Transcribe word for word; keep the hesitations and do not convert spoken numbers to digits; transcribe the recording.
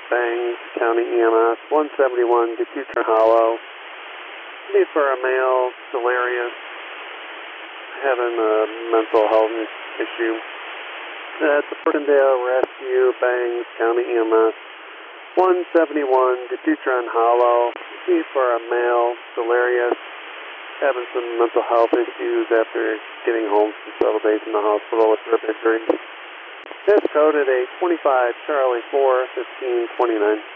Bangs County E M S, one seventy-one Decutra Hollow. Need for a male, delirious, having a mental health issue. That's the Perkindale Rescue, Bangs County E M S, one seventy-one Decutra Hollow. Need for a male, delirious, having some mental health issues after getting home from several days in the hospital with rib injuries. That's coded a twenty-five Charlie four fifteen twenty-nine.